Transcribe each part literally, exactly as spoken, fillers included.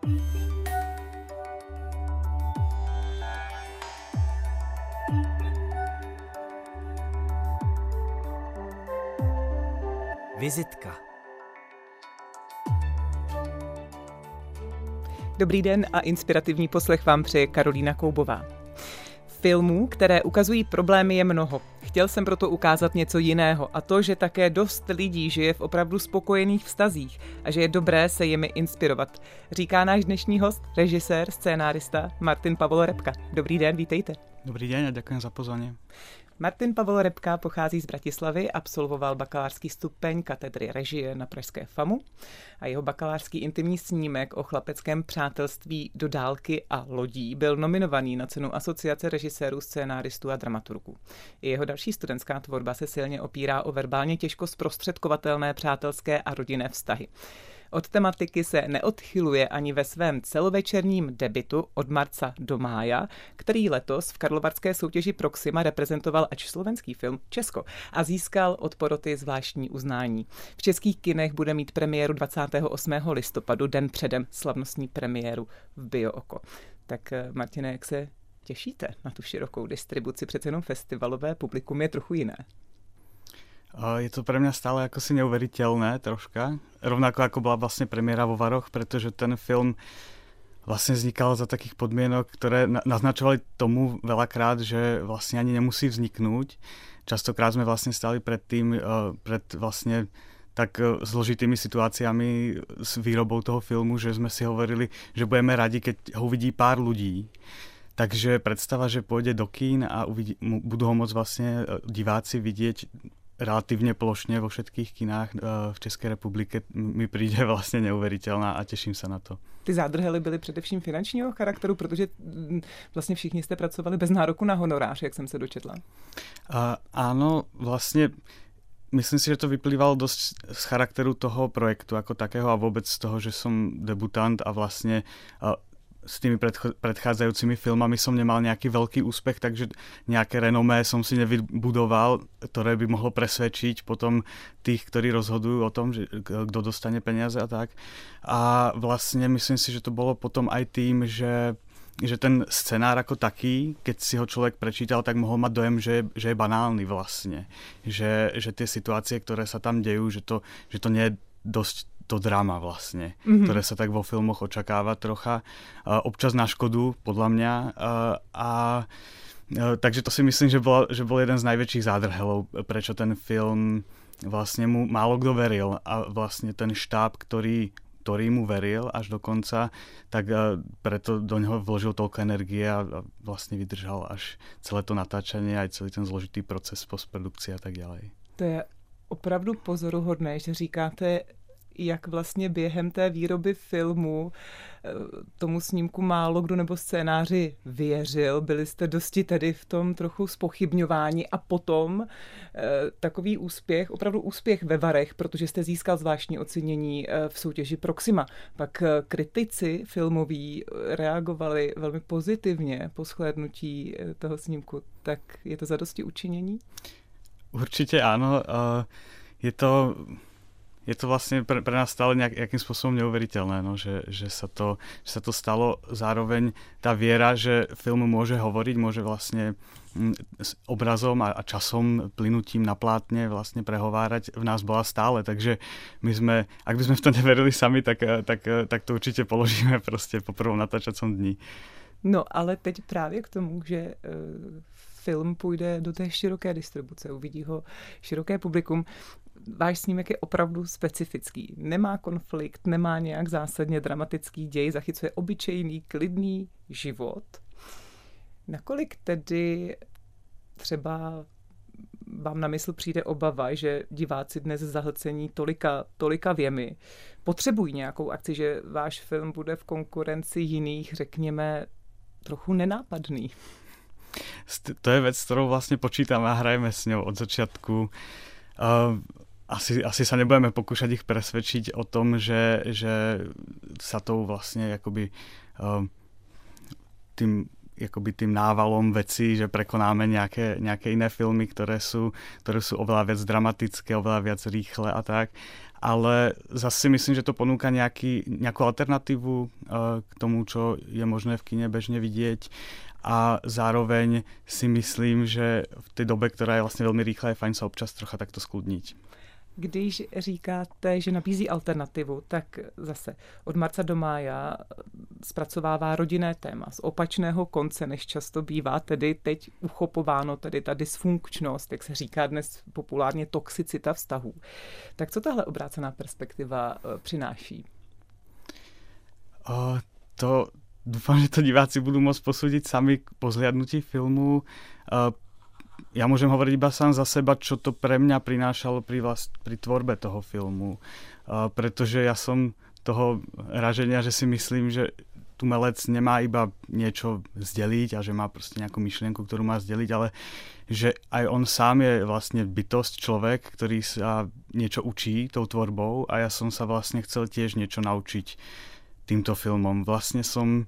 Vizitka. Dobrý den a inspirativní poslech vám přeje Karolína Koubová. Filmů, které ukazují problémy, je mnoho. Chtěl jsem proto ukázat něco jiného, a to, že také dost lidí žije v opravdu spokojených vztazích a že je dobré se jimi inspirovat. Říká náš dnešní host, režisér, scénárista Martin Pavol Repka. Dobrý den, vítejte. Dobrý den a děkuji za pozvání. Martin Pavol Repka pochází z Bratislavy, absolvoval bakalářský stupeň katedry režie na pražské FAMu a jeho bakalářský intimní snímek o chlapeckém přátelství do dálky a lodí byl nominovaný na cenu Asociace režisérů, scénáristů a dramaturgů. I jeho další studentská tvorba se silně opírá o verbálně těžko zprostředkovatelné přátelské a rodinné vztahy. Od tematiky se neodchyluje ani ve svém celovečerním debutu Od marca do mája, který letos v karlovarské soutěži Proxima reprezentoval ač slovenský film Česko a získal od poroty zvláštní uznání. V českých kinech bude mít premiéru dvacátého osmého listopadu, den předem slavnostní premiéru v Bio Oko. Tak Martine, jak se těšíte na tu širokou distribuci? Přece jenom festivalové publikum je trochu jiné. Je to pre mňa stále ako si neuveriteľné troška. Rovnako ako bola vlastne premiéra vo Varoch, pretože ten film vlastne vznikal za takých podmienok, ktoré naznačovali tomu veľakrát, že vlastne ani nemusí vzniknúť. Častokrát sme vlastne stali pred tým, pred vlastne tak zložitými situáciami s výrobou toho filmu, že sme si hovorili, že budeme radi, keď ho uvidí pár ľudí. Takže predstava, že pôjde do kín a uvidí, budú ho môcť vlastne diváci vidieť relatívne plošne vo všetkých kinách v České republike, mi přijde vlastně neuvěřitelná a těším se na to. Ty zádrhely byly především finančního charakteru, protože vlastně všichni jste pracovali bez nároku na honorář, jak jsem se dočetla. Uh, áno, vlastně myslím si, že to vyplývalo dost z charakteru toho projektu jako takého a vůbec z toho, že som debutant a vlastně uh, s tými predcho- predchádzajúcimi filmami som nemal nejaký veľký úspech, takže nejaké renomé som si nevybudoval, ktoré by mohlo presvedčiť potom tých, ktorí rozhodujú o tom, že kto dostane peniaze a tak. A vlastne myslím si, že to bolo potom aj tým, že že ten scenár ako taký, keď si ho človek prečítal, tak mohol mať dojem, že je, že je banálny vlastne. Že, že tie situácie, ktoré sa tam dejú, že to, že to nie je dosť to drama vlastne, mm-hmm. ktoré sa tak vo filmoch očakáva trocha. Občas na škodu, podľa mňa. A, a takže to si myslím, že bol, že bol jeden z najväčších zádrhelov, prečo ten film vlastne mu málo kdo veril a vlastne ten štáb, ktorý, ktorý mu veril až do konca, tak preto do neho vložil toľko energie a vlastne vydržal až celé to natáčanie, aj celý ten zložitý proces postprodukcie a tak ďalej. To je opravdu pozoruhodné, že říkáte, jak vlastně během té výroby filmu tomu snímku málo kdo nebo scénáři věřil. Byli jste dosti tedy v tom trochu zpochybňování a potom takový úspěch, opravdu úspěch ve Varech, protože jste získal zvláštní ocenění v soutěži Proxima. Pak kritici filmoví reagovali velmi pozitivně po shlédnutí toho snímku. Tak je to zadosti učinění? Určitě ano. Je to... Je to vlastne pre, pre nás stále nejakým spôsobom neuveriteľné, no, že, že, sa to, že sa to stalo. Zároveň tá viera, že film môže hovoriť, môže vlastne s obrazom a, a časom, plynutím na plátne vlastne prehovárať, v nás bola stále. Takže my sme, ak by sme v to neverili sami, tak, tak, tak to určite položíme proste po prvom natáčacom dni. No ale teď právě k tomu, že film půjde do té široké distribuce, uvidí ho široké publikum. Váš snímek je opravdu specifický. Nemá konflikt, nemá nějak zásadně dramatický děj, zachycuje obyčejný, klidný život. Nakolik tedy třeba vám na mysl přijde obava, že diváci dnes zahlcení tolika, tolika věmi potřebují nějakou akci, že váš film bude v konkurenci jiných, řekněme, trochu nenápadný? To je vec, s ktorou vlastne počítame a hrajeme s ňou od začiatku. Uh, asi, asi sa nebudeme pokúšať ich presvedčiť o tom, že, že sa tou vlastne akoby uh, tým akoby tým návalom vecí, že prekonáme nejaké, nejaké iné filmy, ktoré sú, ktoré sú oveľa viac dramatické, oveľa viac rýchle a tak. Ale zase si myslím, že to ponúka nejaký, nejakú alternatívu uh, k tomu, čo je možné v kine bežne vidieť. A zároveň si myslím, že v tej dobe, ktorá je vlastne veľmi rýchla, je fajn sa občas trocha takto skľudniť. Když říkáte, že nabízí alternativu, tak zase od marca do mája zpracovává rodinné téma z opačného konce, než často bývá, tedy teď uchopováno, tedy ta dysfunkčnost, jak se říká dnes populárně toxicita vztahů. Tak co tahle obrácená perspektiva přináší? O, to dúfam, že to diváci budú môcť posúdiť sami po zhliadnutí filmu. Uh, Ja môžem hovoriť iba sám za seba, čo to pre mňa prinášalo pri, vlast, pri tvorbe toho filmu. Uh, pretože ja som toho raženia, že si myslím, že umelec nemá iba niečo zdeliť a že má proste nejakú myšlienku, ktorú má zdeliť, ale že aj on sám je vlastne bytosť, človek, ktorý sa niečo učí tou tvorbou a ja som sa vlastne chcel tiež niečo naučiť týmto filmom. Vlastne som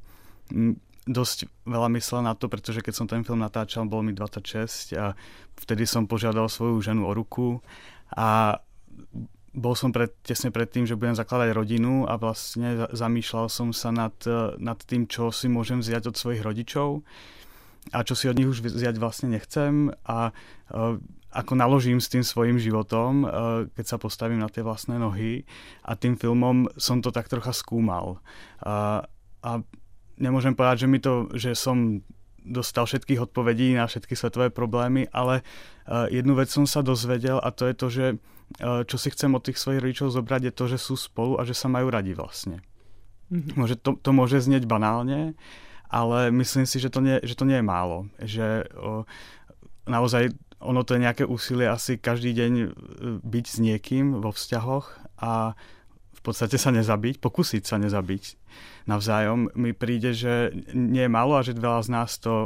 dosť veľa myslel na to, pretože keď som ten film natáčal, bolo mi dvadsaťšesť a vtedy som požiadal svoju ženu o ruku a bol som pred, tesne pred tým, že budem zakladať rodinu a vlastne zamýšľal som sa nad, nad tým, čo si môžem vziať od svojich rodičov a čo si od nich už vziať vlastne nechcem a uh, ako naložím s tým svojim životom, uh, keď sa postavím na tie vlastné nohy a tým filmom som to tak trocha skúmal. Uh, a nemôžem povedať, že mi to, že som dostal všetkých odpovedí na všetky svetové problémy, ale uh, jednu vec som sa dozvedel a to je to, že uh, čo si chcem od tých svojich rodičov zobrať je to, že sú spolu a že sa majú radi vlastne. Mm-hmm. Môže, to, to môže znieť banálne, ale myslím si, že to nie, že to nie je málo. Že uh, naozaj ono to je nejaké úsilie asi každý deň byť s niekým vo vzťahoch a v podstate sa nezabiť, pokúsiť sa nezabiť navzájom. Mi príde, že nie je málo a že veľa z nás to o,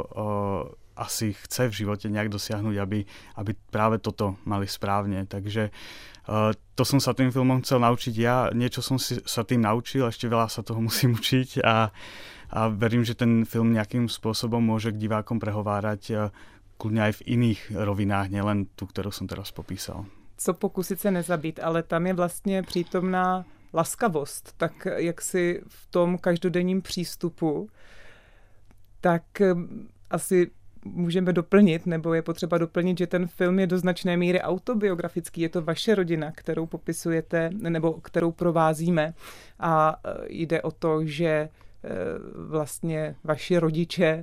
asi chce v živote nejak dosiahnuť, aby, aby práve toto mali správne. Takže o, to som sa tým filmom chcel naučiť ja. Niečo som si, sa tým naučil, ešte veľa sa toho musím učiť a, a verím, že ten film nejakým spôsobom môže k divákom prehovárať kľudne aj v iných rovinách, nielen tú, ktorú som teraz popísal. Co pokusit se nezabít, ale tam je vlastně přítomná laskavost, tak jak si v tom každodenním přístupu, tak asi můžeme doplnit, nebo je potřeba doplnit, že ten film je do značné míry autobiografický. Je to vaše rodina, kterou popisujete, nebo kterou provázíme a jde o to, že vlastně vaši rodiče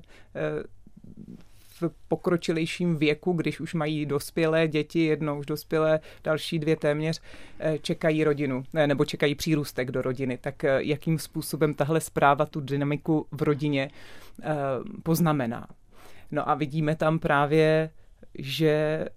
v pokročilejším věku, když už mají dospělé děti, jednou už dospělé, další dvě téměř, čekají rodinu, nebo čekají přírůstek do rodiny. Tak jakým způsobem tahle zpráva tu dynamiku v rodině poznamená? No a vidíme tam právě, že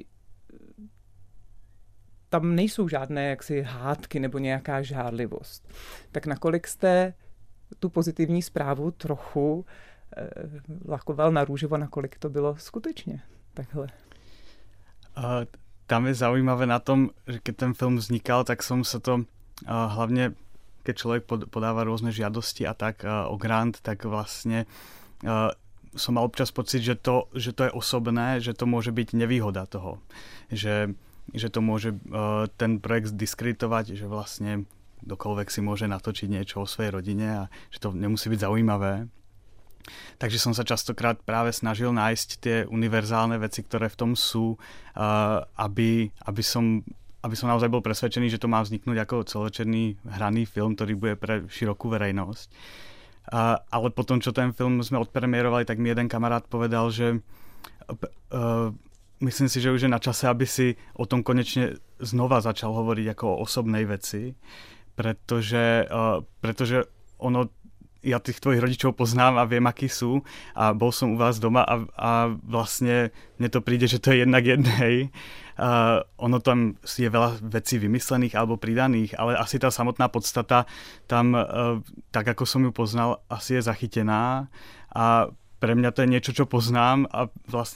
tam nejsou žádné jaksi hádky nebo nějaká žárlivost. Tak nakolik jste tu pozitivní zprávu trochu lakoval na rúžovo, nakolik to bylo skutečně takhle? Uh, tam je zaujímavé na tom, že keď ten film vznikal, tak som sa to uh, hlavne, keď človek pod, podáva rôzne žiadosti a tak uh, o grant, tak vlastne uh, som mal občas pocit, že to, že to je osobné, že to môže byť nevýhoda toho. Že, že to môže uh, ten projekt diskreditovať, že vlastne kdokoľvek si môže natočiť niečo o svojej rodine a že to nemusí byť zaujímavé. Takže som sa častokrát práve snažil nájsť tie univerzálne veci, ktoré v tom sú, aby, aby, som, aby som naozaj bol presvedčený, že to má vzniknúť ako celovečerný hraný film, ktorý bude pre širokú verejnosť. Ale potom, čo ten film sme odpremierovali, tak mi jeden kamarát povedal, že myslím si, že už je na čase, aby si o tom konečne znova začal hovoriť ako o osobnej veci, pretože, pretože ono ja tých tvojich rodičov poznám a viem, akí sú a bol som u vás doma a, a vlastne mne to príde, že to je jednak jednej. Uh, ono tam je veľa vecí vymyslených alebo pridaných, ale asi tá samotná podstata tam, uh, tak ako som ju poznal, asi je zachytená a pre mňa to je niečo, čo poznám a vlastne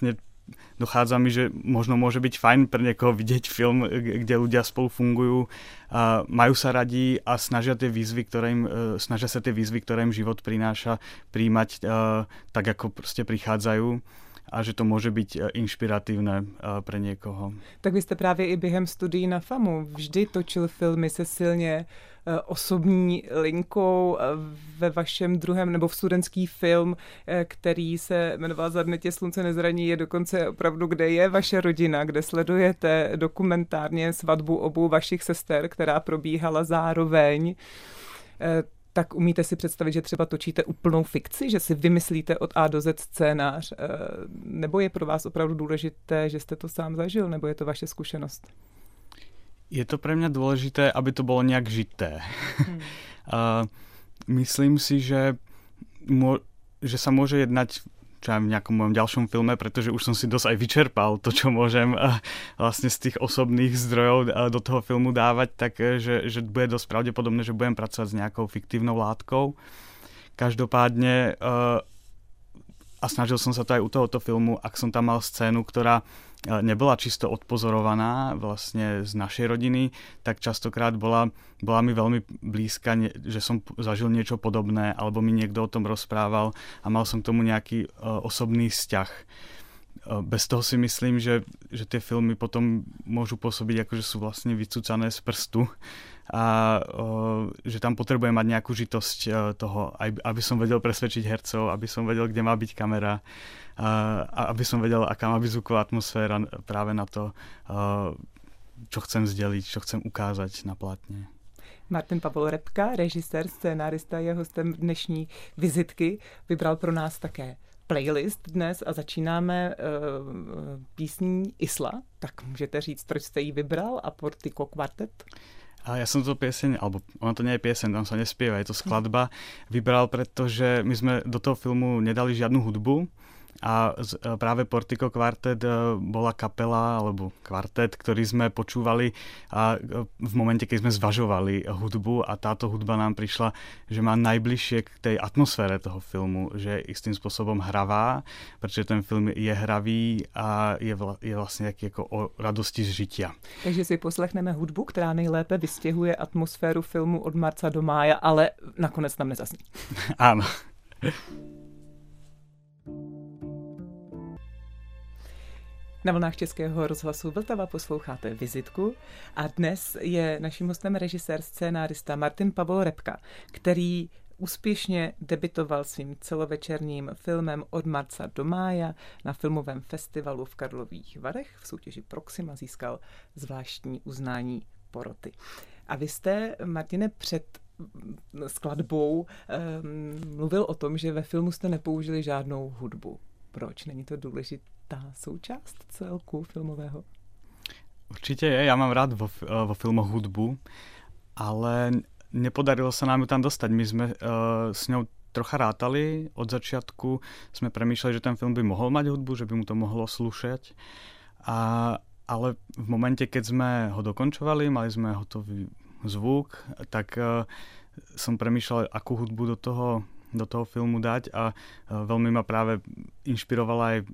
dochádza mi, že možno môže byť fajn pre niekoho vidieť film, kde ľudia spolu fungujú, majú sa radi a snažia, tie výzvy, ktoré im, snažia sa tie výzvy, ktoré im život prináša, príjmať tak, ako proste prichádzajú. A že to může být inšpiratívne pro někoho. Tak vy jste právě i během studií na FAMu vždy točil filmy se silně osobní linkou. Ve vašem druhém, nebo v studentský film, který se jmenoval Za dne tě slunce nezraní, je dokonce opravdu, kde je vaše rodina, kde sledujete dokumentárně svatbu obou vašich sester, která probíhala zároveň. Tak umíte si představit, že třeba točíte úplnou fikci, že si vymyslíte od A do Z scénář, nebo je pro vás opravdu důležité, že jste to sám zažil, nebo je to vaše zkušenost? Je to pre mňa dôležité, aby to bolo nejak žité. Hmm. uh, myslím si, že, mo- že sa môže jednať čo aj v nejakom mojom ďalšom filme, pretože už som si dosť aj vyčerpal to, čo môžem uh, vlastne z tých osobných zdrojov uh, do toho filmu dávať, tak uh, že, že bude dosť pravdepodobné, že budem pracovať s nejakou fiktívnou látkou. Každopádne uh, a snažil som sa to aj u tohoto filmu, ak som tam mal scénu, ktorá nebola čisto odpozorovaná vlastne z našej rodiny, tak častokrát bola, bola mi veľmi blízka, že som zažil niečo podobné, alebo mi niekto o tom rozprával a mal som k tomu nejaký uh, osobný vzťah. Uh, bez toho si myslím, že, že tie filmy potom môžu pôsobiť ako, že sú vlastne vycúcané z prstu a uh, že tam potrebujem mať nejakú žitosť uh, toho, aby som vedel presvedčiť hercov, aby som vedel, kde má byť kamera, uh, a aby som vedel, aká má byť zvuková atmosféra práve na to, uh, čo chcem sdělit, čo chcem ukázať na plátně. Martin Pavel Repka, režisér, scénárista, je hostem dnešní vizitky. Vybral pro nás také playlist dnes a začínáme uh, písní Isla. Tak můžete říct, proč jste ji vybral a Portico Quartet? A ja som to pieseň, alebo ona to nie je pieseň, tam sa nespieva, je to skladba, vybral, pretože my sme do toho filmu nedali žiadnu hudbu a práve Portico Quartet bola kapela alebo kvartet, ktorý sme počúvali a v momente, keď sme zvažovali hudbu a táto hudba nám prišla, že má najbližšie k tej atmosfére toho filmu, že je istým spôsobom hravá, pretože ten film je hravý a je, vla, je vlastne jaký jako o radosti z žitia. Takže si poslechneme hudbu, která nejlépe vystihuje atmosféru filmu Od marca do mája, ale nakonec tam nezazní. Áno. Na vlnách Českého rozhlasu Vltava posloucháte Vizitku a dnes je naším hostem režisér, scénárista Martin Pavel Repka, který úspěšně debitoval svým celovečerním filmem Od marca do mája na filmovém festivalu v Karlových Varech. V soutěži Proxima získal zvláštní uznání poroty. A vy jste, Martine, před skladbou um, mluvil o tom, že ve filmu jste nepoužili žádnou hudbu. Proč? Není to důležitá součást celku filmového? Určite je, ja mám rád vo, vo filmoch hudbu, ale nepodarilo sa nám ju tam dostať. My sme uh, s ňou trocha rátali, od začiatku sme premýšľali, že ten film by mohol mať hudbu, že by mu to mohlo slúšať, a, ale v momente, keď sme ho dokončovali, mali sme hotový zvuk, tak uh, som premýšľal, akú hudbu do toho do toho filmu dať a veľmi ma práve inšpirovala aj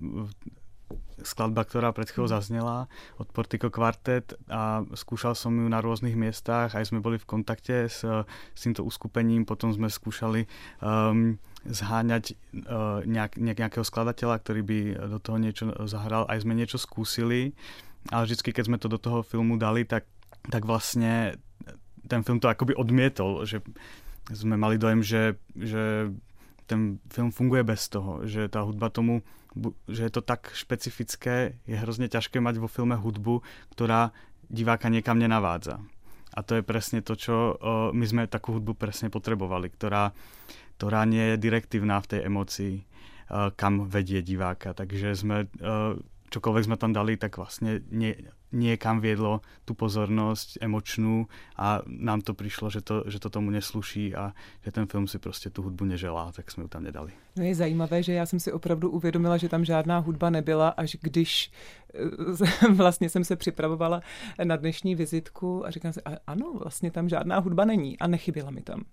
skladba, ktorá pred chvíľou zaznela od Portico Quartet a skúšal som ju na rôznych miestach, aj sme boli v kontakte s, s týmto uskupením, potom sme skúšali um, zháňať uh, nejak, nejakého skladateľa, ktorý by do toho niečo zahral, aj sme niečo skúsili, ale vždycky, keď sme to do toho filmu dali, tak, tak vlastne ten film to akoby odmietol, že sme mali dojem, že, že ten film funguje bez toho, že tá hudba tomu, že je to tak špecifické, je hrozne ťažké mať vo filme hudbu, ktorá diváka niekam nenavádza. A to je presne to, čo uh, my sme takú hudbu presne potrebovali, ktorá, ktorá nie je direktívna v tej emócii, uh, kam vedie diváka. Takže sme, uh, čokoľvek sme tam dali, tak vlastne nie, niekam viedlo tú pozornosť emočnú a nám to prišlo, že to, že to tomu nesluší a že ten film si prostě tu hudbu neželá, tak jsme ju tam nedali. No je zajímavé, že já jsem si opravdu uvědomila, že tam žádná hudba nebyla, až když vlastně jsem se připravovala na dnešní vizitku a říkám si, ano, vlastně tam žádná hudba není a nechyběla mi tam.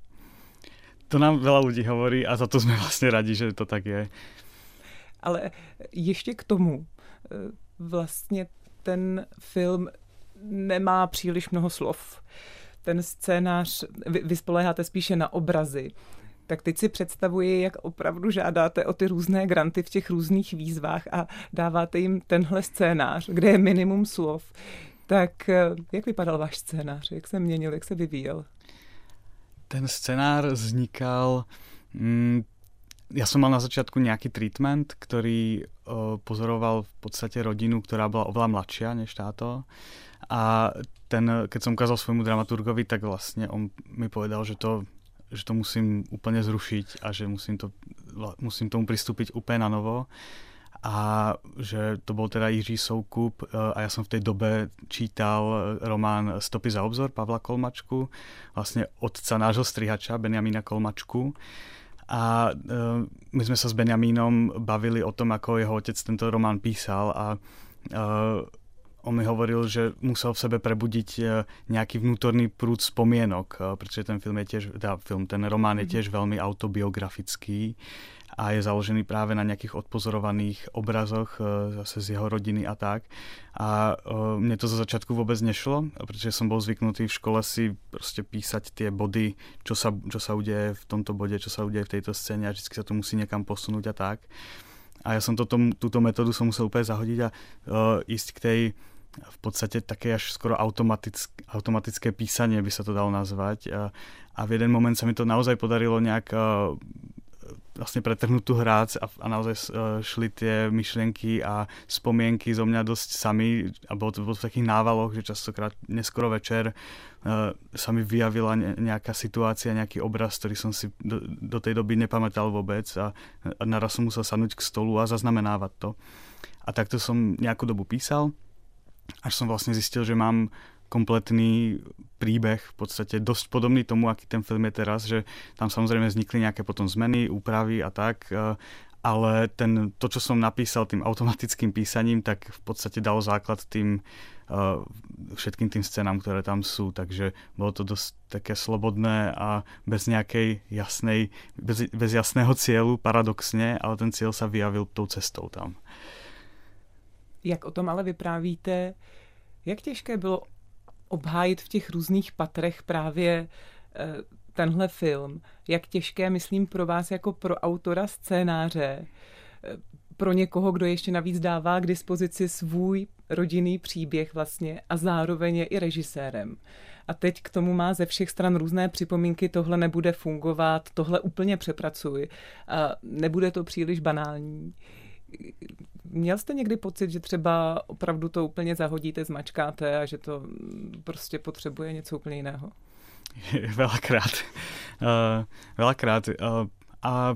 To nám veľa ľudí hovorí a za to jsme vlastně rádi, že to tak je. Ale ještě k tomu, vlastně ten film nemá příliš mnoho slov. Ten scénář, vy, vy spoléháte spíše na obrazy. Tak teď si představuji, jak opravdu žádáte o ty různé granty v těch různých výzvách a dáváte jim tenhle scénář, kde je minimum slov. Tak jak vypadal váš scénář? Jak se měnil, jak se vyvíjel? Ten scénář vznikal... Mm, ja som mal na začiatku nejaký treatment, ktorý uh, pozoroval v podstate rodinu, ktorá bola oveľa mladšia než táto. A ten, keď som ukázal svojmu dramaturgovi, tak vlastne on mi povedal, že to, že to musím úplne zrušiť a že musím, to, musím tomu pristúpiť úplne na novo. A že to bol teda Jiří Soukup a ja som v tej dobe čítal román Stopy za obzor Pavla Kolmačku, vlastne otca nášho strihača Benjamína Kolmačku. A uh, my sme sa s Benjamínom bavili o tom, ako jeho otec tento román písal a uh, on mi hovoril, že musel v sebe prebudiť uh, nejaký vnútorný prúd spomienok, uh, pretože ten film je tiež, teda film, ten román je tiež veľmi autobiografický a je založený práve na nejakých odpozorovaných obrazoch zase z jeho rodiny a tak. A mne to zo začiatku vôbec nešlo, pretože som bol zvyknutý v škole si proste písať tie body, čo sa, čo sa udeje v tomto bode, čo sa udeje v tejto scéne a vždy sa to musí niekam posunúť a tak. A ja som toto, túto metódu som musel úplne zahodiť a uh, ísť k tej v podstate také až skoro automatické, automatické písanie by sa to dalo nazvať. A, a v jeden moment sa mi to naozaj podarilo nejak uh, vlastne pretrhnúť tú hrác a, a naozaj šli tie myšlienky a spomienky zo mňa dosť sami a bolo to, bolo to v takých návaloch, že častokrát neskoro večer uh, sa mi vyjavila ne, nejaká situácia, nejaký obraz, ktorý som si do, do tej doby nepamätal vôbec a, a naraz som musel sadnúť k stolu a zaznamenávať to. A takto som nejakú dobu písal, až som vlastne zistil, že mám kompletný príbeh, v podstate dosť podobný tomu, aký ten film je teraz, že tam samozrejme vznikli nejaké potom zmeny, úpravy a tak, ale ten, to, čo som napísal tým automatickým písaním, tak v podstate dalo základ tým všetkým tým scénám, ktoré tam sú, takže bolo to dosť také slobodné a bez nejakej jasnej, bez, bez jasného cieľu, paradoxne, ale ten cieľ sa vyjavil tou cestou tam. Jak o tom ale vyprávíte, jak těžké bylo obhájit v těch různých patrech právě tenhle film? Jak těžké, myslím, pro vás jako pro autora scénáře, pro někoho, kdo ještě navíc dává k dispozici svůj rodinný příběh vlastně a zároveň je i režisérem. A teď k tomu má ze všech stran různé připomínky, tohle nebude fungovat, tohle úplně přepracuj, a nebude to příliš banální. Měl jste někdy pocit, že třeba opravdu to úplně zahodíte, zmačkáte a že to prostě potřebuje něco úplně jiného? Veľakrát. Uh, veľakrát. Uh, a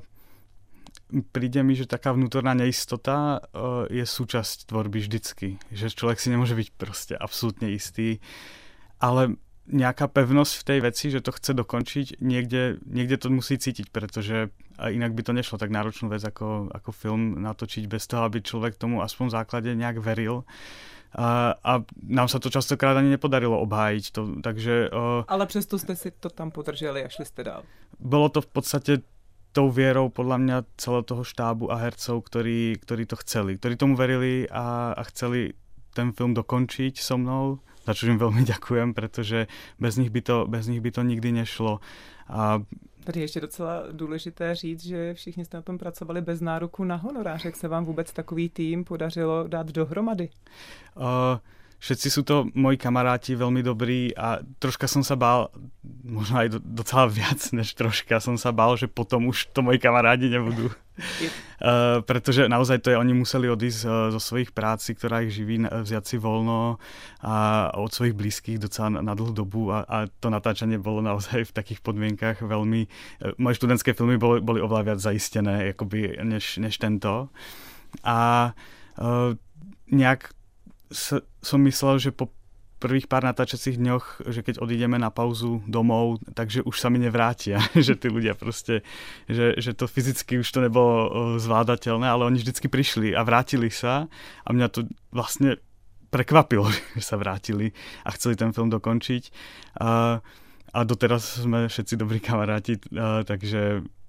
príde mi, že taká vnútorná neistota uh, je súčasť tvorby vždycky. Že človek si nemôže byť proste absolútne istý. Ale nejaká pevnosť v tej veci, že to chce dokončiť, niekde, niekde to musí cítiť, pretože inak by to nešlo tak náročnú vec ako, ako film natočiť bez toho, aby človek tomu aspoň v základe nejak veril. A, a nám sa to častokrát ani nepodarilo obhájiť. To, takže, uh, Ale přesto ste si to tam podrželi a šli ste dál. Bolo to v podstate tou vierou podľa mňa celého toho štábu a hercov, ktorí, ktorí to chceli, ktorí tomu verili a, a chceli ten film dokončiť so mnou, za čo im veľmi ďakujem, pretože bez nich by to, bez nich by to nikdy nešlo. A tady je ještě docela důležité říct, že všichni jste na tom pracovali bez nároku na honorář. Jak se vám vůbec takový tým podařilo dát dohromady? Uh, všetci sú to moji kamaráti, veľmi dobrí a troška som sa bál, možno aj do, docela viac než troška som sa bál, že potom už to moji kamaráti nebudú. Uh, pretože naozaj to je, oni museli odísť uh, zo svojich práci, ktorá ich živí, vziať si voľno a od svojich blízkych docela na, na dlhú dobu a, a to natáčanie bolo naozaj v takých podmienkach veľmi... Uh, moje študentské filmy boli, boli oveľa viac zaistené akoby, než, než tento. A uh, nejak s, som myslel, že po prvých pár natáčacích dňoch, že keď odídeme na pauzu domov, takže už sa mi nevrátia, že tí ľudia proste, že, že to fyzicky už to nebolo zvládateľné, ale oni vždycky prišli a vrátili sa a mňa to vlastne prekvapilo, že sa vrátili a chceli ten film dokončiť. A, a doteraz sme všetci dobrí kamaráti, a, takže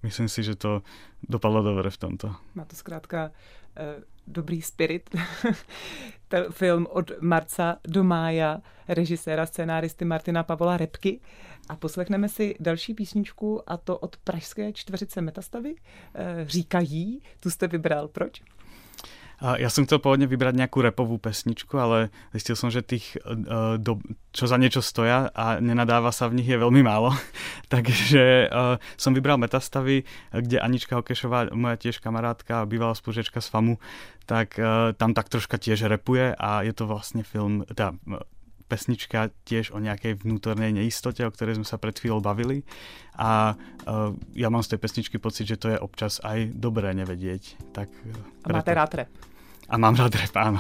myslím si, že to dopadlo dobre v tomto. Má to zkrátka uh, dobrý spirit. Ten film od marca do mája režiséra, scénáristy Martina Pavola Repky. A poslechneme si další písničku, a to od pražské čtveřice Metastavy. Uh, Říkají, tu jste vybral. Proč? Ja som chcel pôvodne vybrať nejakú rapovú pesničku, ale zistil som, že tých, do, čo za niečo stoja a nenadáva sa v nich, je veľmi málo. Takže uh, som vybral Metastavy, kde Anička Hokešová, moja tiež kamarátka, bývalá spolužiačka z FAMu, tak uh, tam tak troška tiež rapuje a je to vlastne film, tá pesnička tiež o nejakej vnútornej neistote, o ktorej sme sa pred chvíľou bavili. A uh, ja mám z tej pesničky pocit, že to je občas aj dobré nevedieť. Tak, uh, a máte rád rap? A mám rád rap, áno.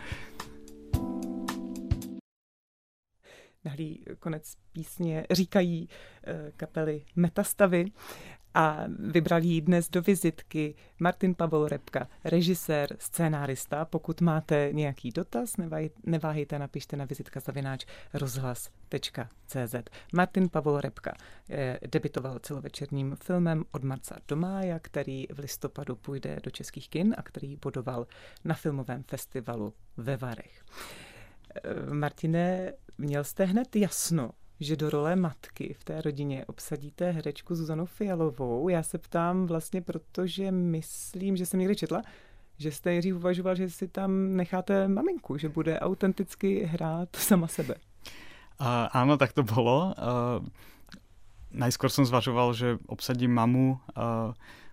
Nahlý konec písně Říkají kapely Metastavy a vybral jí dnes do vizitky Martin Pavol Repka, režisér, scénárista. Pokud máte nějaký dotaz, neváhejte, napište na vizitka zavináč rozhlas tečka cé zet. Martin Pavol Repka debitoval celovečerním filmem Od marca do mája, který v listopadu půjde do českých kin a který bodoval na filmovém festivalu ve Varech. Martine, měl jste hned jasno, že do role matky v té rodině obsadíte herečku Zuzanu Fialovou. Já se ptám vlastně, protože myslím, že jsem někdy četla, že jste nejdřív uvažoval, že si tam necháte maminku, že bude autenticky hrát sama sebe. Uh, áno, tak to bolo. Uh, najskôr som zvažoval, že obsadím mamu. Uh,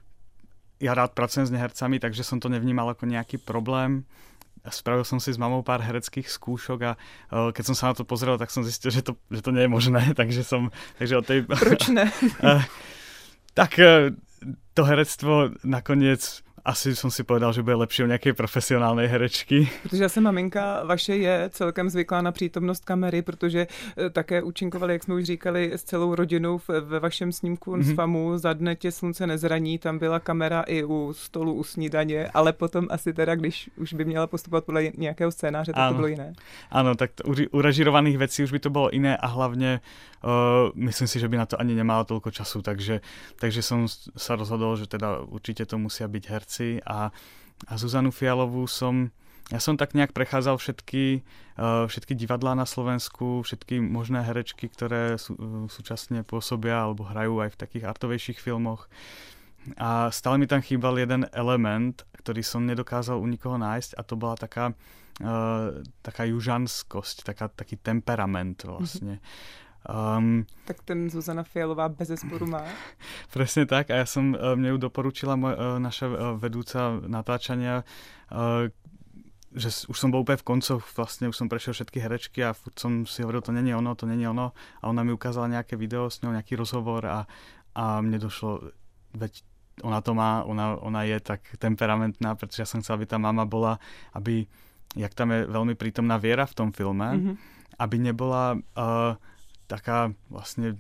ja rád pracujem s nehercami, takže som to nevnímal ako nejaký problém. Spravil som si s mamou pár hereckých skúšok a uh, keď som sa na to pozrel, tak som zistil, že to, že to nie je možné, takže som... Takže od tej... Proč ne? uh, tak uh, to herectvo nakoniec... Asi som si povedal, že bude lepšie u nejakej profesionálnej herečky. Protože asi maminka vaše je celkem zvyklá na přítomnost kamery, protože také účinkovali, jak jsme už říkali, s celou rodinou ve vašem snímku mm-hmm. z FAMu Za dne tě slunce nezraní, tam byla kamera i u stolu u snídaně, ale potom asi teda, když už by měla postupovat podle nějakého scénáře, tak áno. To bylo jiné. Áno, tak to, u, u režirovaných vecí už by to bolo iné a hlavne uh, myslím si, že by na to ani nemala toľko času, takže, takže som sa rozhodol, že teda určite to musia byť herci a, a Zuzanu Fialovú som, ja som tak nejak prechádzal všetky, uh, všetky divadlá na Slovensku, všetky možné herečky, ktoré sú, uh, súčasne pôsobia alebo hrajú aj v takých artovejších filmoch. A stále mi tam chýbal jeden element, ktorý som nedokázal u nikoho nájsť a to bola taká, uh, taká južanskosť, taká, taký temperament vlastne. Um, tak ten Zuzana Fialová bezesporu má. Presne tak a ja som, mne ju doporučila moj, naša vedúca natáčania, uh, že už som bol úplne v koncoch, vlastne už som prešiel všetky herečky a furt som si hovoril, to není ono, to není ono a ona mi ukázala nejaké video s ňou, nejaký rozhovor a, a mne došlo, veď ona to má, ona, ona je tak temperamentná, pretože ja som chcel, aby tá mama bola, aby, jak tam je veľmi prítomná Viera v tom filme, mm-hmm. aby nebola uh, taká vlastne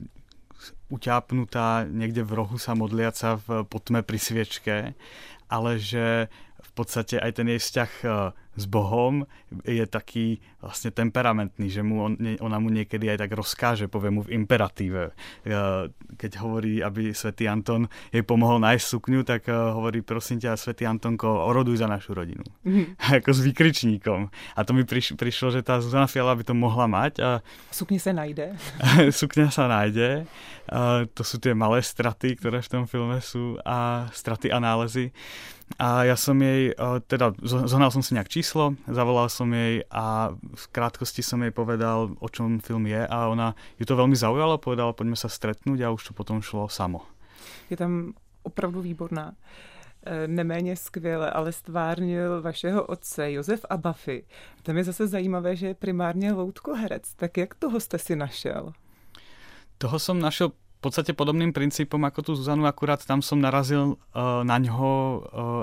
uťápnutá niekde v rohu sa modliaca v potme pri sviečke, ale že v podstate aj ten jej vzťah s Bohom je taký vlastne temperamentný, že mu on, ona mu niekedy aj tak rozkáže, povie mu v imperatíve. Keď hovorí, aby svätý Anton jej pomohol nájsť sukňu, tak hovorí, prosím ťa, svätý Antonko, oroduj za našu rodinu. Mm. Ako s výkričníkom. A to mi priš, prišlo, že tá Zuzana Fialová by to mohla mať. A sukňa sa nájde. Sukňa sa nájde. A to sú tie malé straty, ktoré v tom filme sú a straty a nálezy. A ja som jej, teda zohnal som si nejak číslo, zavolal som jej a v krátkosti som jej povedal, o čom film je a ona ju to veľmi zaujalo, povedala, poďme sa stretnúť a už to potom šlo samo. Je tam opravdu výborná. Neméně skvěle, ale stvárnil vašeho otce Josef Abafy. Tam je zase zajímavé, že je primárně loutkoherec. Tak jak toho jste si našel? Toho som našiel v podstate podobným princípom ako tú Zuzanu, akurát tam som narazil uh, na ňo uh, a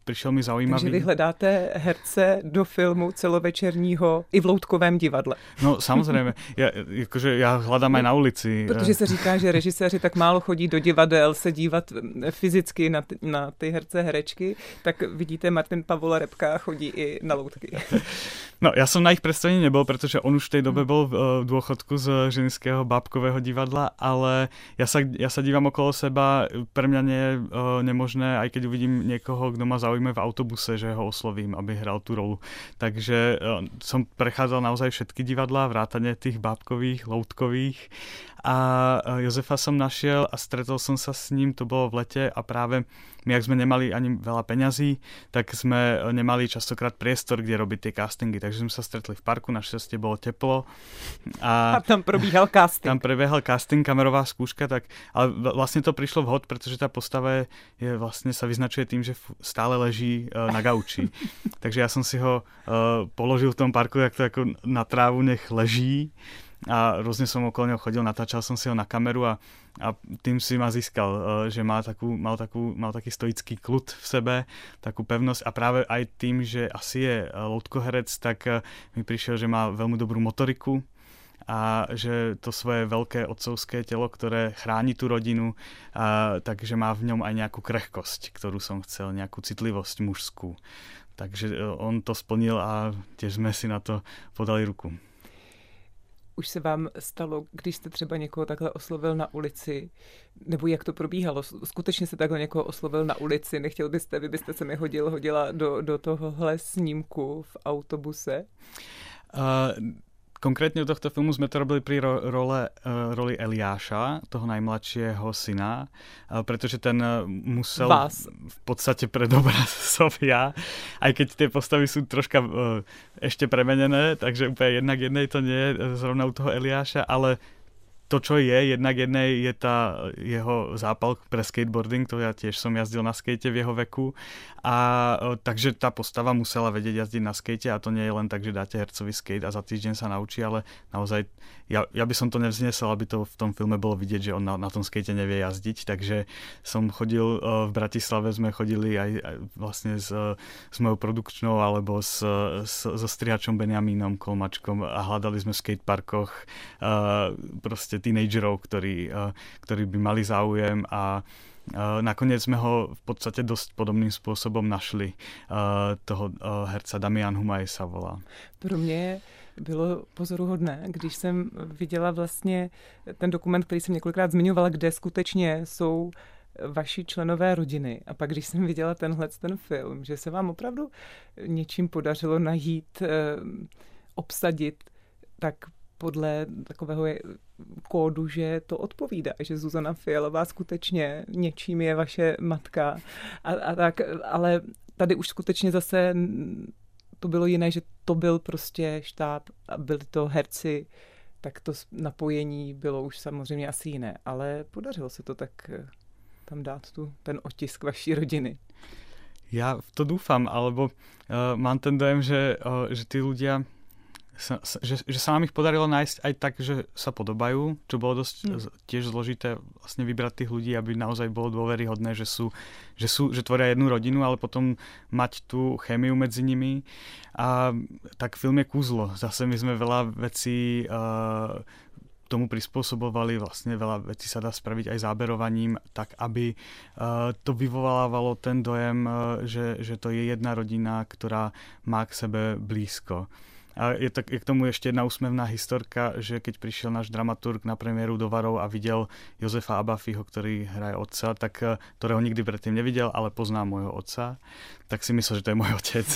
prišiel mi zaujímavý. Takže vy hledáte herce do filmu celovečerního i v loutkovém divadle. No samozřejmě, já, jakože já hledám aj na ulici. Protože se říká, že režiséři tak málo chodí do divadel se dívat fyzicky na ty, na ty herce, herečky, tak vidíte, Martin Pavola Repka chodí i na loutky. No, ja som na ich predstavení nebol, pretože on už v tej dobe bol v dôchodku z Žilinského bábkového divadla, ale ja sa, ja sa dívam okolo seba, pre mňa nie je nemožné, aj keď uvidím niekoho, kto ma zaujme v autobuse, že ho oslovím, aby hral tú rolu. Takže som prechádzal naozaj všetky divadlá, vrátane tých bábkových, loutkových, a Jozefa som našiel a stretol som sa s ním, to bolo v lete, a práve my, ak sme nemali ani veľa peňazí, tak sme nemali častokrát priestor, kde robiť tie castingy, takže sme sa stretli v parku, našťastie bolo teplo. A, a tam probíhal casting. Tam prebiehal casting, kamerová skúška, tak, ale vlastne to prišlo vhod, pretože tá postava je, vlastne sa vyznačuje tým, že stále leží uh, na gauči. Takže ja som si ho uh, položil v tom parku, tak to ako na trávu, nech leží. A rôzne som okolo neho chodil, natáčal som si ho na kameru a, a tým si ma získal, že má takú, mal, takú, mal taký stoický kľud v sebe, takú pevnosť, a práve aj tým, že asi je loutkoherec, tak mi prišiel, že má veľmi dobrú motoriku a že to svoje veľké otcovské telo, ktoré chráni tú rodinu, a, takže má v ňom aj nejakú krehkosť, ktorú som chcel, nejakú citlivosť mužskú. Takže on to splnil a tiež sme si na to podali ruku. Už se vám stalo, když jste třeba někoho takhle oslovil na ulici, nebo jak to probíhalo? Skutečně se takhle někoho oslovil na ulici? Nechtěl byste, vy byste se mi hodil, hodila do, do tohohle snímku v autobuse? Uh, konkrétne u tohto filmu sme to robili pri ro- role, uh, roli Eliáša, toho najmladšieho syna, uh, pretože ten uh, musel Vás. v podstate predobraz som ja, aj keď tie postavy sú troška uh, ešte premenené, takže úplne jednak jednej to nie je zrovna u toho Eliáša, ale to, čo je jednak jednej, je tá jeho zápal pre skateboarding, to ja tiež som jazdil na skate v jeho veku, a takže tá postava musela vedieť jazdiť na skate, a to nie je len tak, že dáte hercovi skate a za týždeň sa naučí, ale naozaj ja, ja by som to nevznesel, aby to v tom filme bolo vidieť, že on na, na tom skate nevie jazdiť, takže som chodil v Bratislave, sme chodili aj, aj vlastne s, s mojou produkčnou alebo s, s, so strihačom Benjamínom Kolmačkom a hľadali sme v skateparkoch uh, proste teenagerov, ktorí, uh, ktorí by mali záujem, a uh, nakoniec sme ho v podstate dosť podobným spôsobom našli. Uh, toho uh, herca Damian Humaj sa volá. Pro mě bylo pozoruhodné, když jsem viděla vlastně ten dokument, který jsem několikrát zmiňovala, kde skutečně jsou vaši členové rodiny. A pak, když jsem viděla tenhle ten film, že se vám opravdu něčím podařilo najít, eh, obsadit tak podle takového kódu, že to odpovídá, že Zuzana Fialová skutečně něčím je vaše matka. A, a tak, ale tady už skutečně zase to bylo jiné, že to byl prostě štáb a byli to herci, tak to napojení bylo už samozřejmě asi jiné. Ale podařilo se to tak tam dát tu, ten otisk vaší rodiny. Ja v to dúfam, alebo uh, mám ten dojem, že, uh, že tí ľudia Sa, že, že sa nám ich podarilo nájsť aj tak, že sa podobajú, čo bolo dosť mm. tiež zložité vlastne vybrať tých ľudí, aby naozaj bolo dôveryhodné, že sú, že sú, že tvoria jednu rodinu, ale potom mať tú chémiu medzi nimi. A tak film je kúzlo. Zase my sme veľa vecí uh, tomu prispôsobovali, vlastne veľa vecí sa dá spraviť aj záberovaním, tak aby uh, to vyvolávalo ten dojem, uh, že, že to je jedna rodina, ktorá má k sebe blízko. A je, to, je k tomu ešte jedna úsmevná historka, že keď prišiel náš dramaturg na premiéru do Varov a videl Jozefa Abafiho, ktorý hraje otca, tak, ktorého nikdy predtým nevidel, ale pozná môjho otca, tak si myslel, že to je môj otec.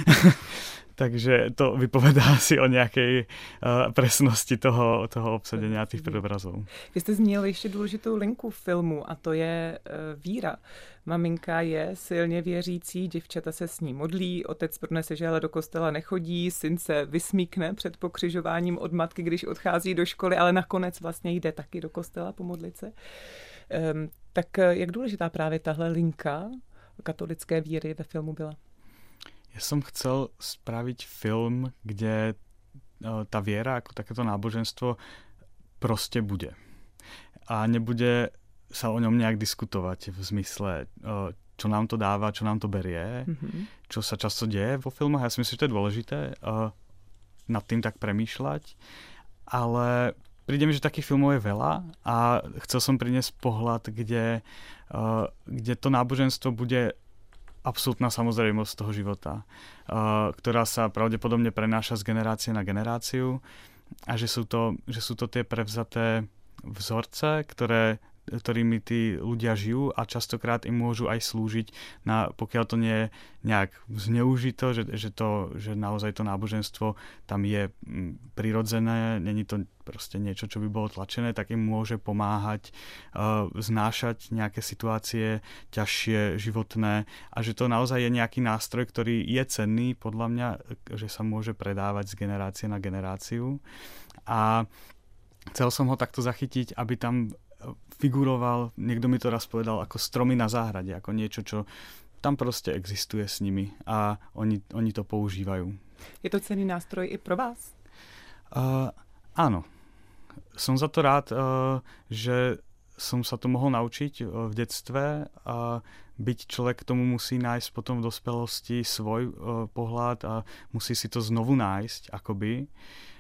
Takže to vypovedá si o nějaké uh, presnosti toho, toho obsadenia těch predobrazov. Vy jste zmínil ještě důležitou linku filmu, a to je uh, víra. Maminka je silně věřící, děvčata se s ní modlí, otec pronese, že ale do kostela nechodí, syn se vysmíkne před pokřižováním od matky, když odchází do školy, ale nakonec vlastně jde taky do kostela pomodlit se. Um, tak jak důležitá právě tahle linka katolické víry ve filmu byla? Ja som chcel spraviť film, kde tá viera ako takéto náboženstvo proste bude. A nebude sa o ňom nejak diskutovať v zmysle, čo nám to dáva, čo nám to berie, mm-hmm. čo sa často deje vo filmoch. Ja si myslím, že to je dôležité uh, nad tým tak premýšľať. Ale príde mi, že takých filmov je veľa a chcel som priniesť pohľad, kde, uh, kde to náboženstvo bude absolútna samozrejmosť toho života, uh, ktorá sa pravdepodobne prenáša z generácie na generáciu a že sú to, že sú to tie prevzaté vzorce, ktoré, ktorými tí ľudia žijú a častokrát im môžu aj slúžiť, na, pokiaľ to nie je nejak zneužito, že, že, to, že naozaj to náboženstvo tam je prirodzené, není to proste niečo, čo by bolo tlačené, tak im môže pomáhať uh, znášať nejaké situácie ťažšie, životné a že to naozaj je nejaký nástroj, ktorý je cenný podľa mňa, že sa môže predávať z generácie na generáciu. A chcel som ho takto zachytiť, aby tam figuroval, niekto mi to raz povedal, ako stromy na záhrade, ako niečo, čo tam proste existuje s nimi a oni, oni to používajú. Je to cenný nástroj i pro vás? Uh, áno. Som za to rád, uh, že som sa to mohol naučiť uh, v detstve a byť človek k tomu musí nájsť potom v dospelosti svoj uh, pohľad a musí si to znovu nájsť, akoby.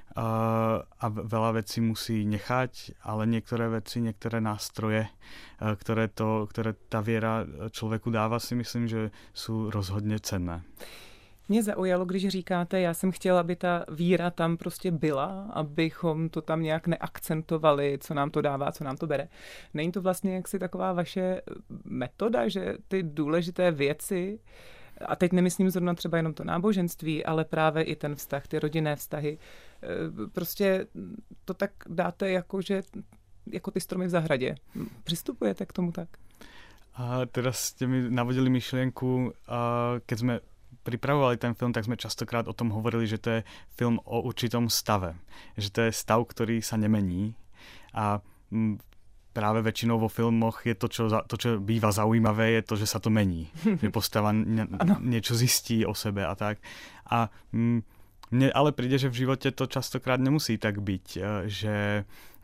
Uh, a veľa vecí musí nechať, ale niektoré veci, niektoré nástroje, uh, ktoré, to, ktoré tá viera člověku dává, si myslím, že jsou rozhodně cenné. Mě zaujalo, když říkáte, já jsem chtěla, aby ta víra tam prostě byla, abychom to tam nějak neakcentovali, co nám to dává, co nám to bere. Není to vlastně jaksi taková vaše metoda, že ty důležité věci, a teď nemyslím zrovna třeba jenom to náboženství, ale právě i ten vztah, ty rodinné vztahy, prostě to tak dáte jako, že, jako ty stromy v zahradě. Přistupujete k tomu tak? A teraz ste mi navodili myšlienku, keď sme pripravovali ten film, tak sme častokrát o tom hovorili, že to je film o určitom stave. Že to je stav, ktorý sa nemení a práve väčšinou vo filmoch je to, čo, to, čo býva zaujímavé, je to, že sa to mení. Že postava ne, niečo zistí o sebe a tak. A m, mne ale príde, že v živote to častokrát nemusí tak byť, že,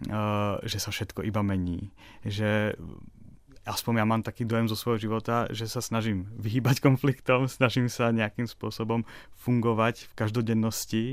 že sa všetko iba mení. Že aspoň ja mám taký dojem zo svojho života, že sa snažím vyhýbať konfliktom, snažím sa nejakým spôsobom fungovať v každodennosti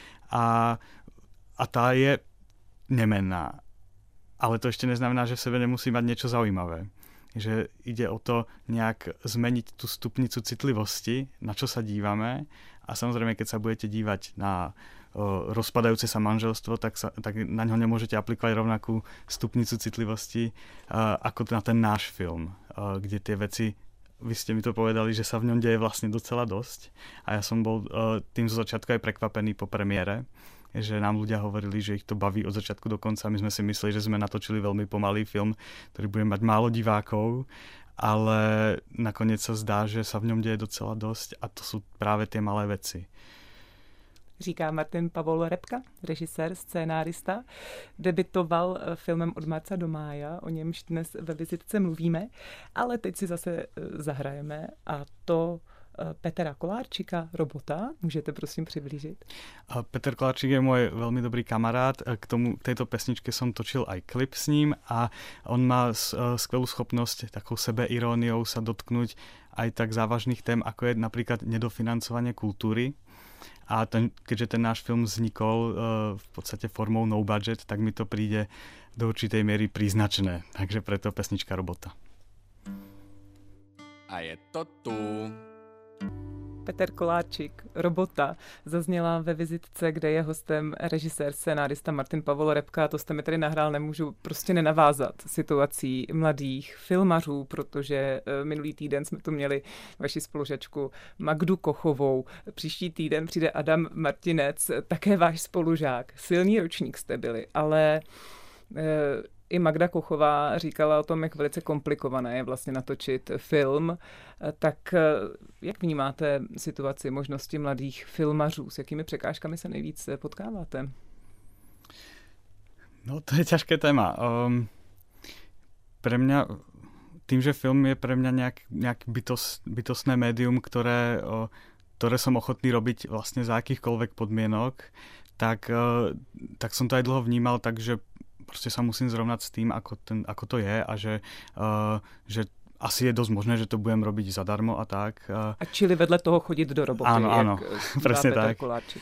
a, a tá je nemenná. Ale to ešte neznamená, že v sebe nemusí mať niečo zaujímavé. Že ide o to nejak zmeniť tú stupnicu citlivosti, na čo sa dívame. A samozrejme, keď sa budete dívať na o, rozpadajúce sa manželstvo, tak, sa, tak na ňo nemôžete aplikovať rovnakú stupnicu citlivosti uh, ako na ten náš film, uh, kde tie veci, vy ste mi to povedali, že sa v ňom deje vlastne docela dosť. A ja som bol uh, tým zo začiatku aj prekvapený po premiére, že nám ľudia hovorili, že ich to baví od začiatku do konca. My sme si mysleli, že sme natočili veľmi pomalý film, ktorý bude mať málo divákov, ale nakoniec sa zdá, že sa v ňom deje docela dosť a to sú práve tie malé veci. Říká Martin Pavol Repka, režisér, scénárista. Debitoval filmem Od marca do mája, o němž dnes ve vizitce mluvíme, ale teď si zase zahrajeme a to Petra Koláčika, Robota. Můžete prosím přiblížit? Peter Koláčik je môj veľmi dobrý kamarát. K tomu, k tejto pesničke som točil aj klip s ním a on má skvelú schopnosť takou sebeiróniou sa dotknúť aj tak závažných tém, ako je napríklad nedofinancovanie kultúry. A ten, keďže ten náš film vznikol uh, v podstate formou no budget, tak mi to príde do určitej miery príznačné. Takže preto pesnička Robota. A je to tu. Peter Koláčik, Robota, zazněla ve vizitce, kde je hostem režisér, scénárista Martin Pavol Repka. To jste mi tady nahrál, nemůžu prostě nenavázat situací mladých filmařů, protože minulý týden jsme tu měli vaši spolužačku Magdu Kochovou. Příští týden přijde Adam Martinec, také váš spolužák. Silný ročník jste byli, ale e, i Magda Kochová říkala o tom, jak velice komplikované je vlastně natočit film. Tak jak vnímáte situaci, možnosti mladých filmařů? S jakými překážkami se nejvíc potkáváte? No to je ťažké téma. Um, pre mňa, tým, že film je pre mňa nejak, nejak bytos, bytostné médium, ktoré, o, ktoré som ochotný robiť vlastne za akýchkoľvek podmienok, tak, o, tak som to aj dlho vnímal, takže proste sa musím zrovnať s tým, ako, ten, ako to je a že, uh, že asi je dosť možné, že to budem robiť zadarmo a tak. A čili vedle toho chodit do roboty, áno, áno, presne tak.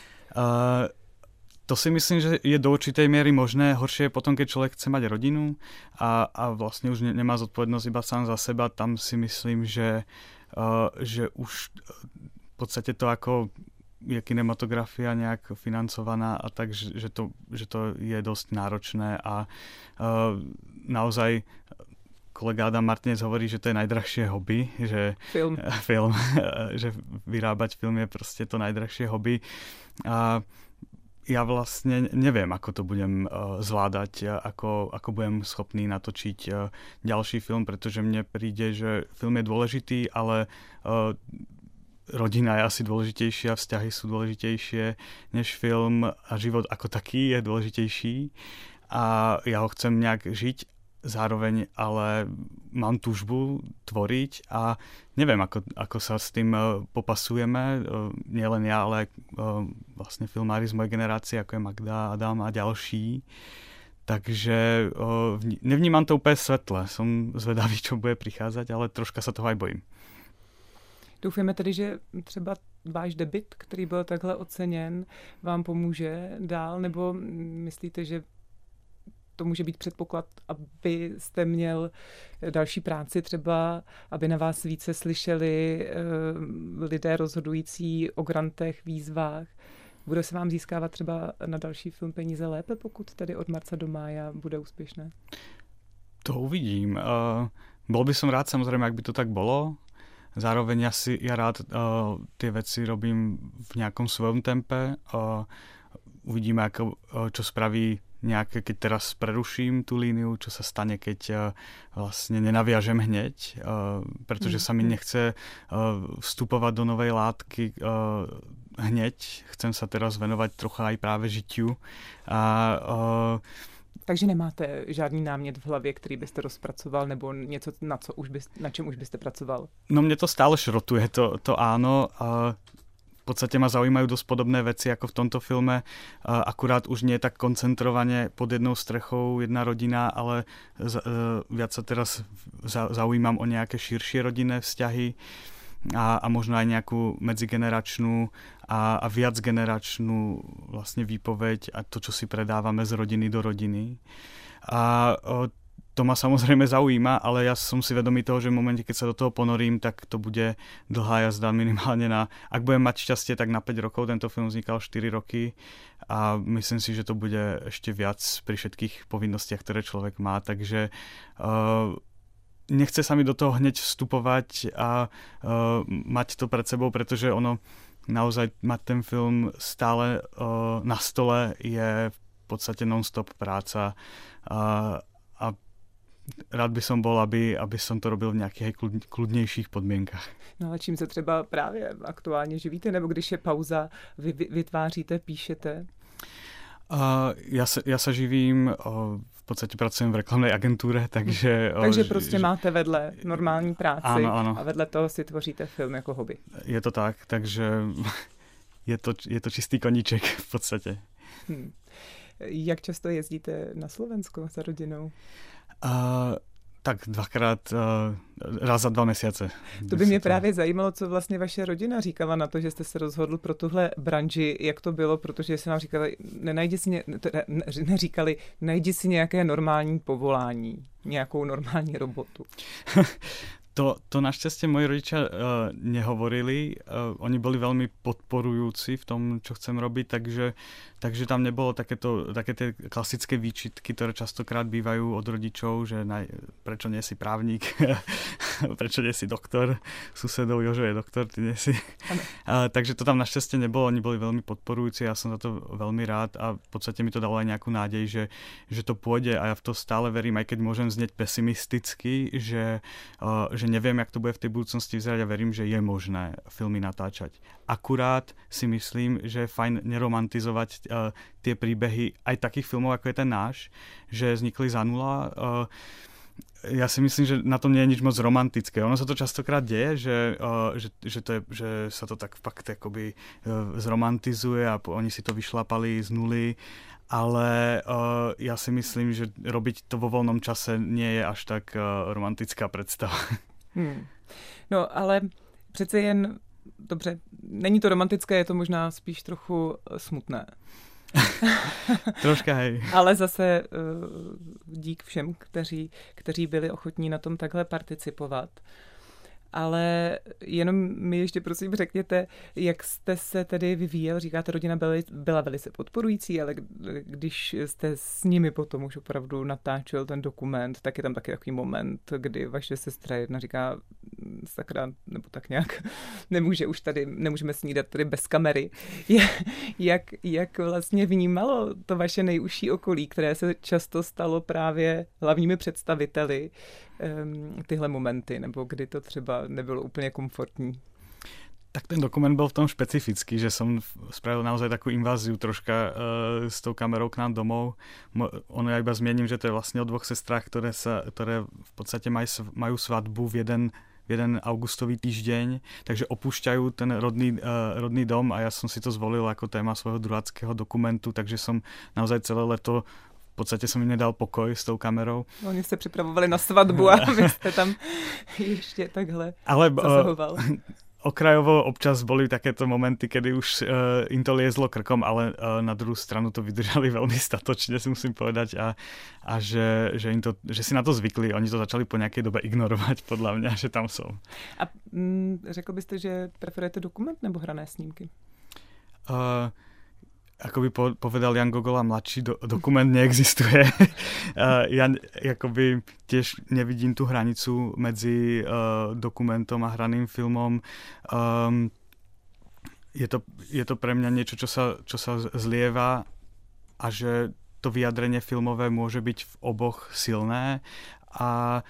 Uh, to si myslím, že je do určitej miery možné. Horšie je potom, keď človek chce mať rodinu a, a vlastne už ne, nemá zodpovednosť iba sám za seba. Tam si myslím, že, uh, že už v podstate to ako je kinematografia nejak financovaná a tak, že, že, to, že to je dosť náročné a uh, naozaj kolega Adam Martinec hovorí, že to je najdrahšie hobby, že film, film že vyrábať film je proste to najdrahšie hobby. A ja vlastne neviem, ako to budem uh, zvládať, ako, ako budem schopný natočiť uh, ďalší film, pretože mne príde, že film je dôležitý, ale uh, rodina je asi dôležitejšia, vzťahy sú dôležitejšie než film a život ako taký je dôležitejší a ja ho chcem nejak žiť zároveň, ale mám túžbu tvoriť a neviem, ako, ako sa s tým uh, popasujeme. Uh, nielen ja, ale uh, vlastne filmári z mojej generácie, ako je Magda, Adam a ďalší. Takže uh, nevnímam to úplne svetle. Som zvedavý, čo bude prichádzať, ale troška sa toho aj bojím. Doufujeme tedy, že třeba váš debut, který byl takhle oceněn, vám pomůže dál, nebo myslíte, že to může být předpoklad, abyste měl další práci třeba, aby na vás více slyšeli e, lidé rozhodující o grantech, výzvách. Bude se vám získávat třeba na další film peníze lépe, pokud tedy od marca do mája bude úspěšné? To uvidím. Uh, bol by som rád, samozrejme, ak by to tak bolo. Zároveň ja, si, ja rád uh, tie veci robím v nejakom svojom tempe. Uh, uvidíme, ako, uh, čo spraví nejaké, keď teraz preruším tú líniu, čo sa stane, keď uh, vlastne nenaviažem hneď, uh, pretože sa mi nechce uh, vstupovať do novej látky uh, hneď. Chcem sa teraz venovať trocha aj práve žitiu. A, uh, Takže nemáte žádný námět v hlavě, který byste rozpracoval, nebo něco, na, co už byste, na čem už byste pracoval? No mne to stále šrotuje, to, to áno. Uh, V podstate ma zaujímajú dosť podobné veci ako v tomto filme, akurát už nie je tak koncentrovane pod jednou strechou jedna rodina, ale viac sa teraz zaujímam o nejaké širšie rodinné vzťahy a, a možno aj nejakú medzigeneračnú a, a viacgeneračnú vlastne výpoveď a to, čo si predávame z rodiny do rodiny. A to ma samozrejme zaujíma, ale ja som si vedomý toho, že v momente, keď sa do toho ponorím, tak to bude dlhá jazda minimálne na... Ak budem mať šťastie, tak na päť rokov. Tento film vznikal štyri roky a myslím si, že to bude ešte viac pri všetkých povinnostiach, ktoré človek má. Takže uh, nechce sa mi do toho hneď vstupovať a uh, mať to pred sebou, pretože ono naozaj mať ten film stále uh, na stole je v podstate non-stop práca uh, a rád by som bol, aby, aby som to robil v nejakých kľudnejších podmienkach. No ale čím se třeba právě aktuálně živíte, nebo když je pauza, vy vytváříte, píšete? Uh, ja, sa, ja sa živím, uh, v podstate pracujem v reklamnej agentúre, takže... Uh, takže prostě že, máte vedle normální práci áno, áno. A vedle toho si tvoříte film jako hobby. Je to tak, takže je to, je to čistý koníček v podstate. Hmm. Jak často jezdíte na Slovensko za rodinou? Uh, tak dvakrát, uh, raz za dva mesiace. To by mě právě zajímalo, co vlastně vaše rodina říkala na to, že jste se rozhodl pro tuhle branži, jak to bylo, protože se vám říkali, nenajdi si, ně, ne, neříkali, najdi si nějaké normální povolání, nějakou normální robotu. To, to našťastie moji rodičia uh, nehovorili. Uh, oni boli veľmi podporujúci v tom, čo chcem robiť, takže, takže tam nebolo takéto, také tie klasické výčitky, ktoré častokrát bývajú od rodičov, že naj, prečo nie si právnik, prečo nie si doktor, susedov Jožo je doktor, ty nie si. Uh, takže to tam našťastie nebolo, oni boli veľmi podporujúci, ja som za to veľmi rád a v podstate mi to dalo aj nejakú nádej, že, že to pôjde a ja v to stále verím, aj keď môžem znieť pesimisticky, že, uh, že neviem, jak to bude v tej budúcnosti vyzerať a verím, že je možné filmy natáčať. Akurát si myslím, že je fajn neromantizovať uh, tie príbehy aj takých filmov, ako je ten náš, že vznikli za nula. Uh, ja si myslím, že na tom nie je nič moc romantické. Ono sa to častokrát deje, že, uh, že, že, to je, že sa to tak fakt akoby uh, zromantizuje a oni si to vyšlapali z nuly, ale uh, ja si myslím, že robiť to vo voľnom čase nie je až tak uh, romantická predstava. Hmm. No, ale přece jen, dobře, není to romantické, je to možná spíš trochu smutné. Troška, hej. Ale zase uh, dík všem, kteří, kteří byli ochotní na tom takhle participovat. Ale jenom mi ještě prosím řekněte, jak jste se tedy vyvíjel, říkáte, rodina byla, byla velice podporující, ale když jste s nimi potom už opravdu natáčel ten dokument, tak je tam taky takový moment, kdy vaše sestra jedna říká, sakra, nebo tak nějak, nemůže už tady, nemůžeme snídat tady bez kamery. Jak, jak vlastně vnímalo to vaše nejužší okolí, které se často stalo právě hlavními představiteli tyhle momenty, nebo kdy to třeba nebylo úplně komfortní? Tak ten dokument byl v tom špecifický, že som spravil naozaj takú inváziu troška uh, s tou kamerou k nám domov. Mo, ono ja iba zmiením, že to je vlastne o dvoch sestrách, ktoré, sa, ktoré v podstate maj, majú svadbu v jeden, v jeden augustový týždeň, takže opúšťajú ten rodný, uh, rodný dom a ja som si to zvolil ako téma svojho druháckého dokumentu, takže som naozaj celé leto v podstate som im nedal pokoj s tou kamerou. Oni se připravovali na svatbu a vy jste tam ještě takhle Ale, zasahoval. Uh, okrajovo občas boli takéto momenty, kedy už uh, im to liezlo krkom, ale uh, na druhú stranu to vydržali veľmi statočne, si musím povedať, a, a že, že, im to, že si na to zvykli. Oni to začali po nejakej dobe ignorovať, podľa mňa, že tam som. A mm, řekl byste, že preferujete dokument nebo hrané snímky? Uh, Ako by povedal Jan Gogola mladší, do, dokument neexistuje. Ja akoby tiež nevidím tú hranicu medzi uh, dokumentom a hraným filmom. Um, je, to, je to pre mňa niečo, čo sa, čo sa zlieva a že to vyjadrenie filmové môže byť v oboch silné. A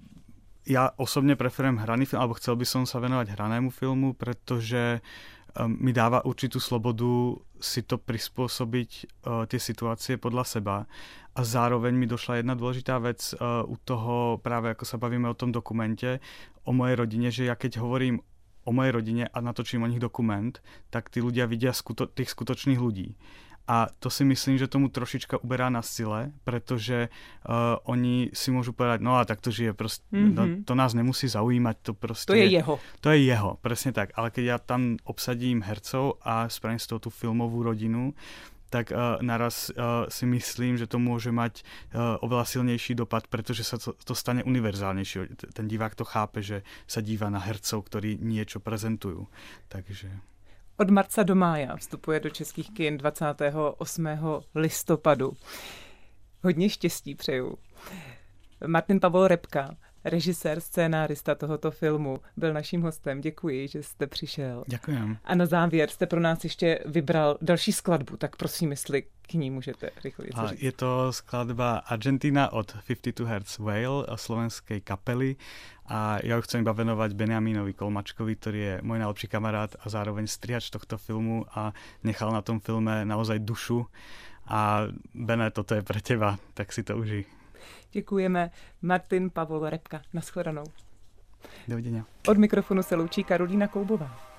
ja osobne preferujem hraný film, alebo chcel by som sa venovať hranému filmu, pretože mi dáva určitú slobodu si to prispôsobiť, uh, tie situácie podľa seba. A zároveň mi došla jedna dôležitá vec uh, u toho, práve ako sa bavíme o tom dokumente, o mojej rodine, že ja keď hovorím o mojej rodine a natočím o nich dokument, tak tí ľudia vidia skuto- tých skutočných ľudí. A to si myslím, že tomu trošička uberá na sile, pretože uh, oni si môžu povedať, no a tak to žije, proste, mm-hmm. no, to nás nemusí zaujímať, to proste... To je jeho. To je jeho, presne tak. Ale keď ja tam obsadím hercov a spravím z toho tú filmovú rodinu, tak uh, naraz uh, si myslím, že to môže mať uh, oveľa silnejší dopad, pretože sa to, to stane univerzálnejšie. Ten divák to chápe, že sa díva na hercov, ktorí niečo prezentujú. Takže... Od marca do mája vstupuje do českých kin dvacátého osmého listopadu. Hodně štěstí přeju. Martin Pavol Repka, režisér, scénárista tohoto filmu, byl naším hostem. Děkuji, že jste přišel. Děkujem. A na závěr jste pro nás ještě vybral další skladbu, tak prosím, jestli k ní můžete rychle něco říct. Je to skladba Argentina od päťdesiatdva Hertz Whale, slovenskej kapely. A ja ju chcem iba venovať Benjamínovi Kolmačkovi, ktorý je môj najlepší kamarát a zároveň strihač tohto filmu a nechal na tom filme naozaj dušu. A Bene, toto je pre teba, tak si to užij. Děkujeme. Martin Pavol Repka. Nashledanou. Dovidenia. Od mikrofonu se loučí Karolína Koubová.